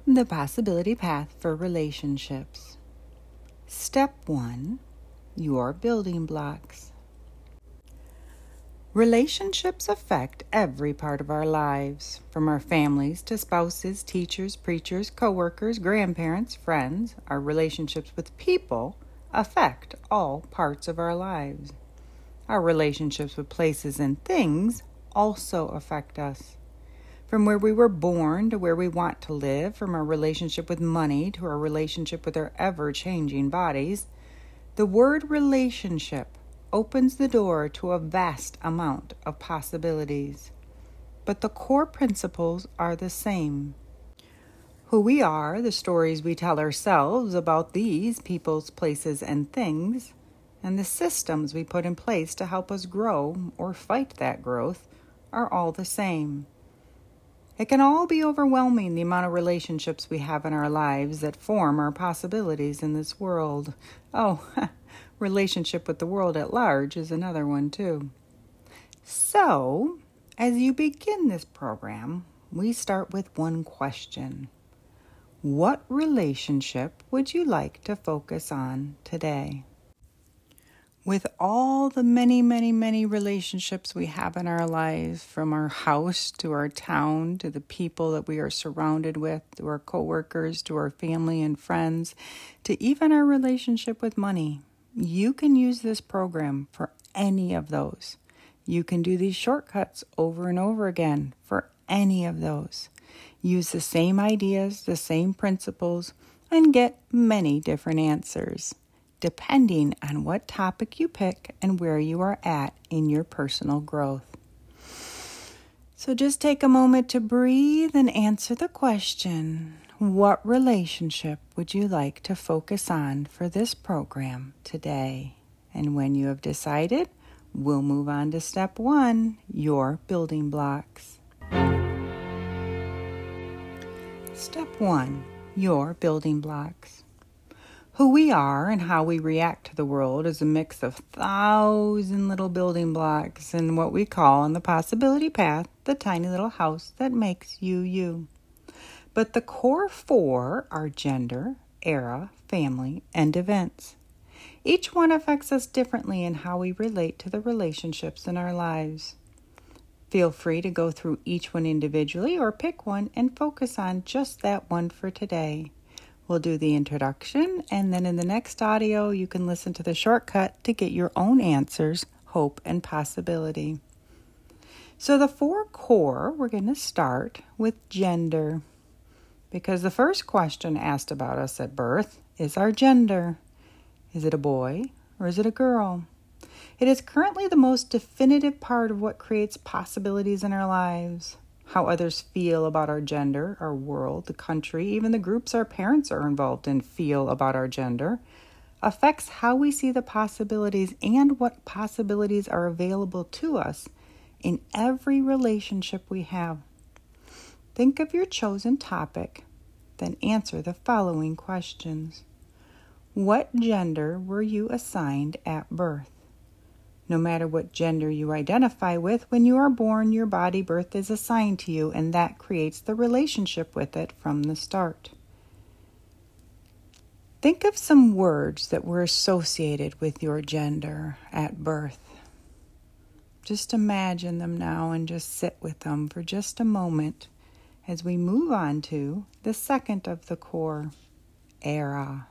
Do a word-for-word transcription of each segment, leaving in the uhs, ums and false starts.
The Possibility Path for Relationships. Step one, your building blocks. Relationships affect every part of our lives, from our families to spouses, teachers, preachers, co-workers, grandparents, friends. Our relationships with people affect all parts of our lives. Our relationships with places and things also affect us. From where we were born to where we want to live, from our relationship with money to our relationship with our ever-changing bodies, the word relationship opens the door to a vast amount of possibilities. But the core principles are the same. Who we are, the stories we tell ourselves about these peoples, places, and things, and the systems we put in place to help us grow or fight that growth are all the same. It can all be overwhelming, the amount of relationships we have in our lives that form our possibilities in this world. Oh, relationship with the world at large is another one too. So, as you begin this program, we start with one question. What relationship would you like to focus on today? With all the many, many, many relationships we have in our lives, from our house to our town, to the people that we are surrounded with, to our coworkers, to our family and friends, to even our relationship with money, you can use this program for any of those. You can do these shortcuts over and over again for any of those. Use the same ideas, the same principles, and get many different answers, depending on what topic you pick and where you are at in your personal growth. So just take a moment to breathe and answer the question, what relationship would you like to focus on for this program today? And when you have decided, we'll move on to step one, your building blocks. Step one, your building blocks. Who we are and how we react to the world is a mix of thousand little building blocks and what we call in the possibility path, the tiny little house that makes you you. But the core four are gender, era, family, and events. Each one affects us differently in how we relate to the relationships in our lives. Feel free to go through each one individually or pick one and focus on just that one for today. We'll do the introduction, and then in the next audio, you can listen to the shortcut to get your own answers, hope, and possibility. So the four core, we're going to start with gender, because the first question asked about us at birth is our gender. Is it a boy or is it a girl? It is currently the most definitive part of what creates possibilities in our lives. How others feel about our gender, our world, the country, even the groups our parents are involved in feel about our gender, affects how we see the possibilities and what possibilities are available to us in every relationship we have. Think of your chosen topic, then answer the following questions. What gender were you assigned at birth? No matter what gender you identify with, when you are born, your body birth is assigned to you, and that creates the relationship with it from the start. Think of some words that were associated with your gender at birth. Just imagine them now and just sit with them for just a moment as we move on to the second of the core, era.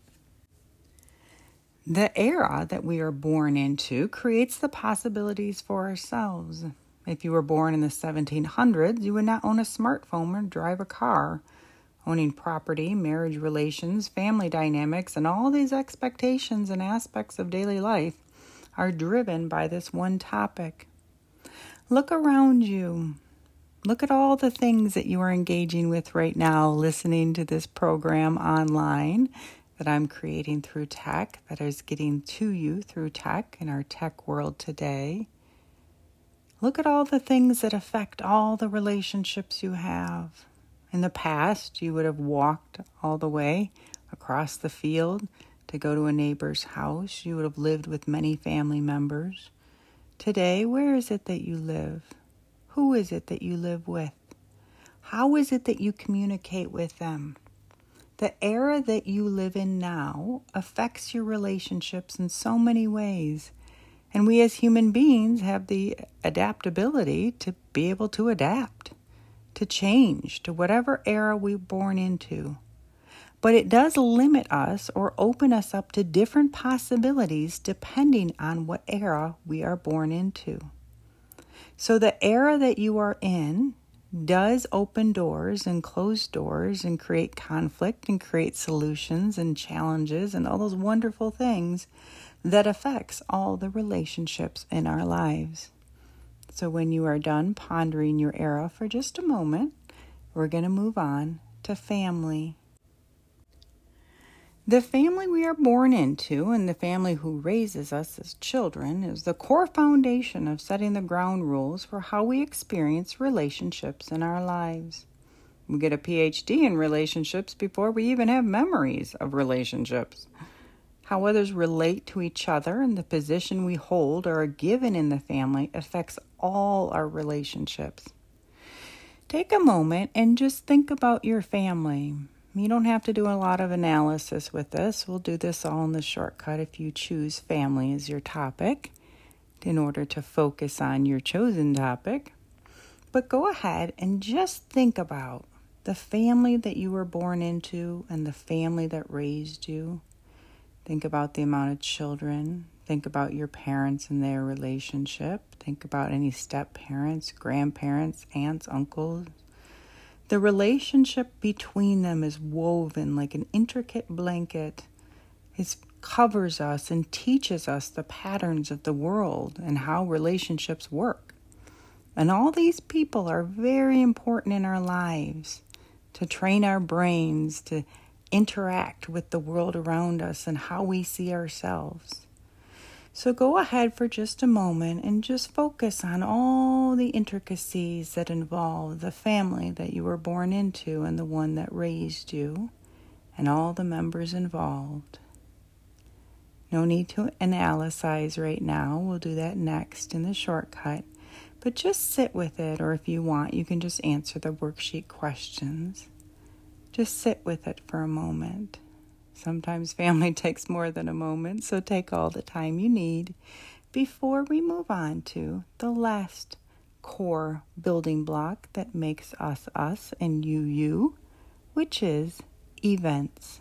The era that we are born into creates the possibilities for ourselves. If you were born in the seventeen hundreds, you would not own a smartphone or drive a car. Owning property, marriage relations, family dynamics, and all these expectations and aspects of daily life are driven by this one topic. Look around you. Look at all the things that you are engaging with right now, listening to this program online that I'm creating through tech, that is getting to you through tech in our tech world today. Look at all the things that affect all the relationships you have. In the past, you would have walked all the way across the field to go to a neighbor's house. You would have lived with many family members. Today, where is it that you live? Who is it that you live with? How is it that you communicate with them? The era that you live in now affects your relationships in so many ways. And we as human beings have the adaptability to be able to adapt, to change to whatever era we're born into. But it does limit us or open us up to different possibilities depending on what era we are born into. So the era that you are in does open doors and close doors and create conflict and create solutions and challenges and all those wonderful things that affects all the relationships in our lives. So when you are done pondering your era for just a moment, we're going to move on to family. The family we are born into and the family who raises us as children is the core foundation of setting the ground rules for how we experience relationships in our lives. We get a P H D in relationships before we even have memories of relationships. How others relate to each other and the position we hold or are given in the family affects all our relationships. Take a moment and just think about your family. You don't have to do a lot of analysis with this. We'll do this all in the shortcut if you choose family as your topic in order to focus on your chosen topic. But go ahead and just think about the family that you were born into and the family that raised you. Think about the amount of children. Think about your parents and their relationship. Think about any step-parents, grandparents, aunts, uncles. The relationship between them is woven like an intricate blanket. It covers us and teaches us the patterns of the world and how relationships work. And all these people are very important in our lives to train our brains to interact with the world around us and how we see ourselves. So go ahead for just a moment and just focus on all the intricacies that involve the family that you were born into and the one that raised you and all the members involved. No need to analyze right now. We'll do that next in the shortcut. But just sit with it, or if you want, you can just answer the worksheet questions. Just sit with it for a moment. Sometimes family takes more than a moment, so take all the time you need before we move on to the last core building block that makes us us and you you, which is events.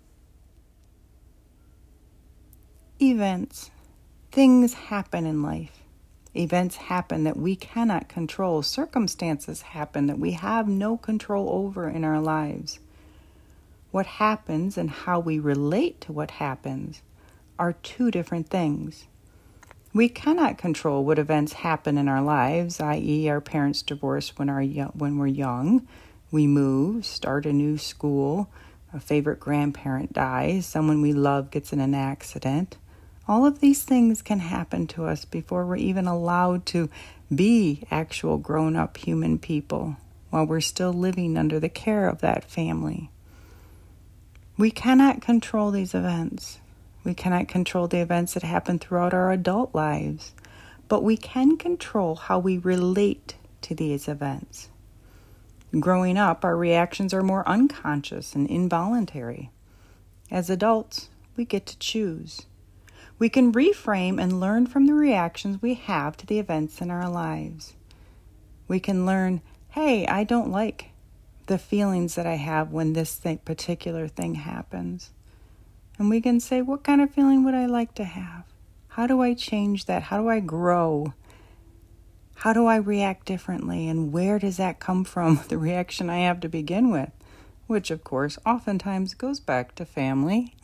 Events. Things happen in life. Events happen that we cannot control. Circumstances happen that we have no control over in our lives. What happens and how we relate to what happens are two different things. We cannot control what events happen in our lives, that is our parents divorce when, our, when we're young, we move, start a new school, a favorite grandparent dies, someone we love gets in an accident. All of these things can happen to us before we're even allowed to be actual grown-up human people while we're still living under the care of that family. We cannot control these events. We cannot control the events that happen throughout our adult lives, but we can control how we relate to these events. Growing up, our reactions are more unconscious and involuntary. As adults, we get to choose. We can reframe and learn from the reactions we have to the events in our lives. We can learn, hey, I don't like the feelings that I have when this thing, particular thing happens. And we can say, what kind of feeling would I like to have? How do I change that? How do I grow? How do I react differently? And where does that come from, the reaction I have to begin with? Which, of course, oftentimes goes back to family.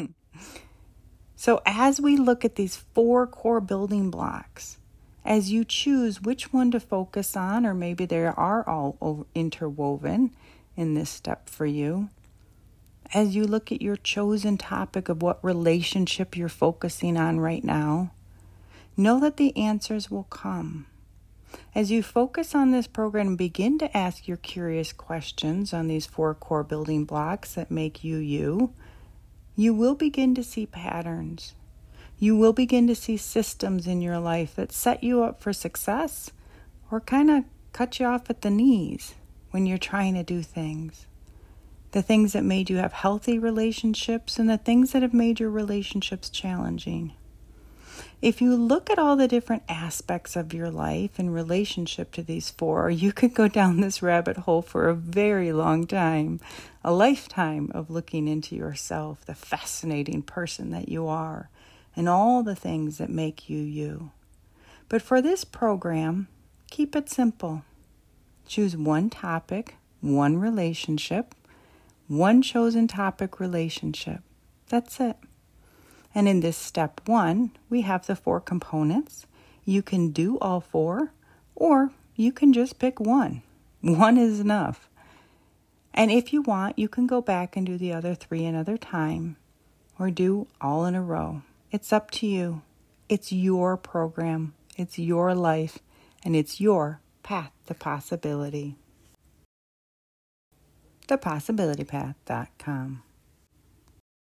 So as we look at these four core building blocks, as you choose which one to focus on, or maybe they are all interwoven in this step for you, as you look at your chosen topic of what relationship you're focusing on right now, know that the answers will come. As you focus on this program and begin to ask your curious questions on these four core building blocks that make you you, you will begin to see patterns. You will begin to see systems in your life that set you up for success or kind of cut you off at the knees when you're trying to do things. The things that made you have healthy relationships and the things that have made your relationships challenging. If you look at all the different aspects of your life in relationship to these four, you could go down this rabbit hole for a very long time, a lifetime of looking into yourself, the fascinating person that you are, and all the things that make you you. But for this program, keep it simple. Choose one topic, one relationship, one chosen topic relationship. That's it. And in this step one, we have the four components. You can do all four, or you can just pick one. One is enough. And if you want, you can go back and do the other three another time, or do all in a row. It's up to you. It's your program. It's your life, and it's your path to possibility. the possibility path dot com